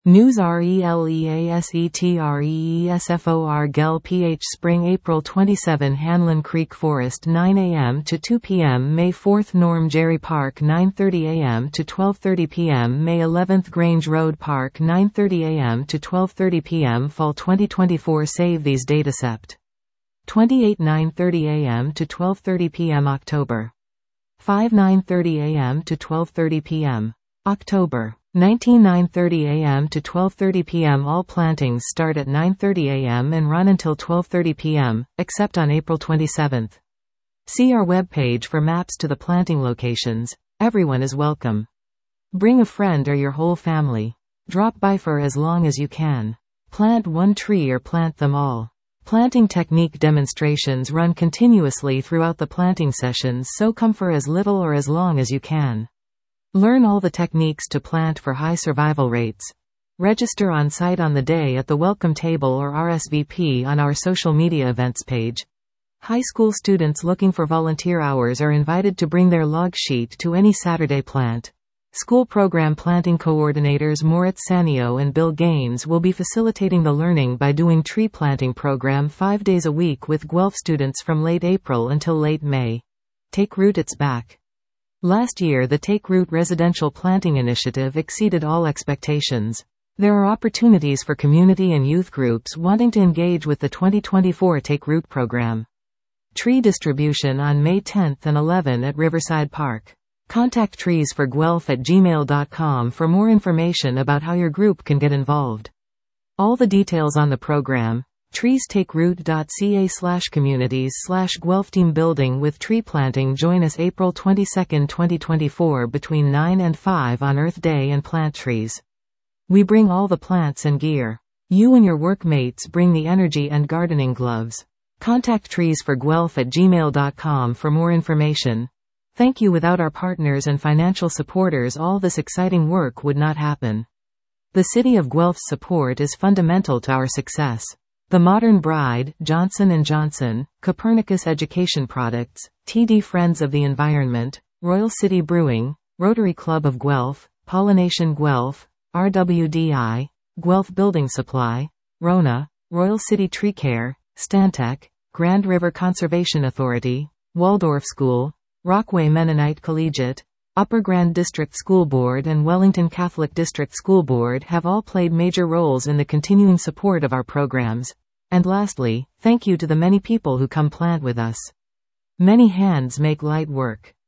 News RELEASETREESFOR GEL PH Spring April 27 Hanlon Creek Forest 9 a.m. to 2 p.m. May 4th Norm Jerry Park 9:30 a.m. to 12:30 p.m. May 11th Grange Road Park 9:30 a.m. to 12:30 p.m. Fall 2024 Save these datasept 28 9:30 a.m. to 12:30 p.m. October 5 9:30 a.m. to 12:30 p.m. October 19 9:30 a.m. to 12:30 p.m. All plantings start at 9:30 a.m. and run until 12:30 p.m., except on April 27. See our webpage for maps to the planting locations. Everyone is welcome. Bring a friend or your whole family. Drop by for as long as you can. Plant one tree or plant them all. Planting technique demonstrations run continuously throughout the planting sessions, so come for as little or as long as you can. Learn all the techniques to plant for high survival rates. Register on site on the day at the welcome table or RSVP on our social media events page. High school students looking for volunteer hours are invited to bring their log sheet to any Saturday plant. School program planting coordinators Moritz Sanio and Bill Gaines will be facilitating the learning by doing tree planting program 5 days a week with Guelph students from late April until late May. Take Root it's back. Last year the Take Root residential planting initiative exceeded all expectations. There are opportunities for community and youth groups wanting to engage with the 2024 Take Root program. Tree distribution on May 10 and 11 at Riverside Park. Contact treesforguelph@gmail.com for more information about how your group can get involved. All the details on the program. treestakeroot.ca/communities/Guelph Team Building with Tree Planting. Join us April 22, 2024 between 9 and 5 on Earth Day and plant trees. We bring all the plants and gear. You and your workmates bring the energy and gardening gloves. Contact treesforguelph@gmail.com for more information. Thank you. Without our partners and financial supporters, all this exciting work would not happen. The City of Guelph's support is fundamental to our success. The Modern Bride, Johnson & Johnson, Copernicus Education Products, TD Friends of the Environment, Royal City Brewing, Rotary Club of Guelph, Pollination Guelph, RWDI, Guelph Building Supply, Rona, Royal City Tree Care, Stantec, Grand River Conservation Authority, Waldorf School, Rockway Mennonite Collegiate, Upper Grand District School Board and Wellington Catholic District School Board have all played major roles in the continuing support of our programs. And lastly, thank you to the many people who come plant with us. Many hands make light work.